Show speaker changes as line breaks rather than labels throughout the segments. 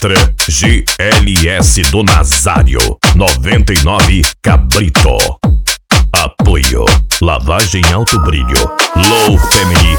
Astra GLS do Nazário 99 Cabrito. Apoio Lavagem Alto Brilho Low Family.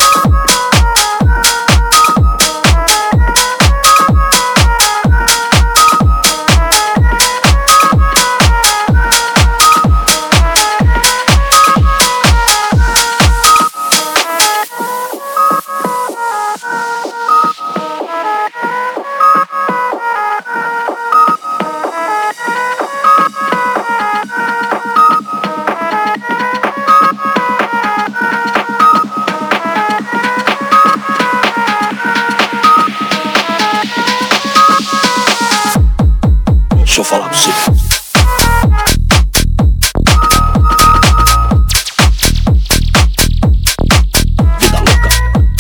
Deixa eu falar pra você. Vida louca.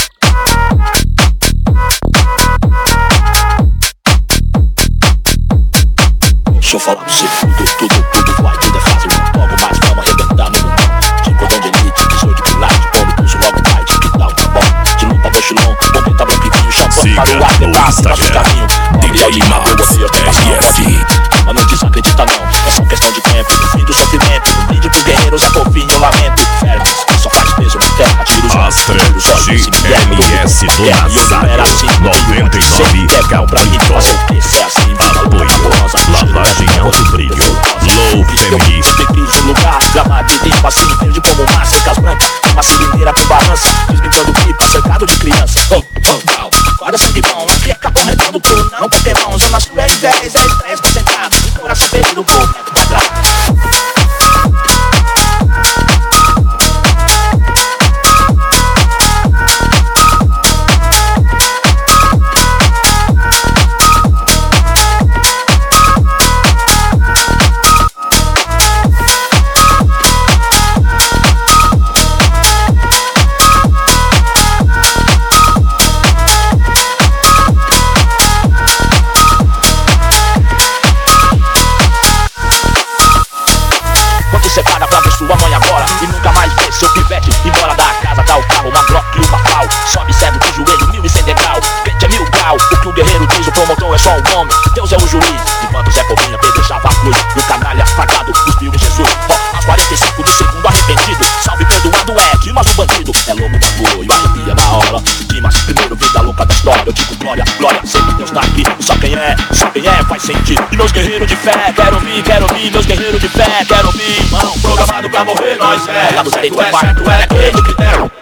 Deixa eu falar pra você. Tudo vai, tudo é fácil. Logo mais vamos arrebentar no mundão. De cordão de elite, 18 pilares, de pão, pulso, logo vai, de que tal, tá bom. De lupa, mochilão, momento, bloquinho, champanhe para o ar, debate, nosso caminho. DJ Lima, você, eu tô passando, pode ir. Mas não desacredita não, é só questão de tempo. No fim do sofrimento, no brinde pros guerreiros é fofinho, eu lamento. Fermes, só faz peso na terra, tira os olhos.
Astra GLS do Nazário 99 Cabrito. Apoio Lavagem Alto Brilho Low Family.
Crise no lugar, gramado e tempo assim, verde como mar, secas brancas. Uma cilindeira com balança, desgritando pipa, cercado de criança. Guarda sangue bom, aqui é capão redondo, puro, não Pokémon. Zona Sul é 10, é estresse concentrado. Coração perdido, movimento quadrado. Separa pra ver sua mãe agora e nunca mais ver seu pivete embora da casa, dá o carro, uma Glock e uma pau. Sobe cego de joelho, 1100 degrau. Pente é 1000 grau, o que o guerreiro diz, o promotor é só um nome. Deus é o juiz, enquanto Zé Povinha pedrejava a cruz. E o canalha pagado, cuspiu em Jesus. Aos 45 do segundo arrependido, salve perdoado é, Dimas o bandido. É louco da cor e arrepia na hora. Dimas, primeiro vida louca da história. Eu digo glória, glória, sempre Deus tá aqui. Só quem é, faz sentido. E meus guerreiros de fé, quero ouvir, meus guerreiros de fé, quero ouvir. Programado pra morrer, nós é. Certo é aquele critério.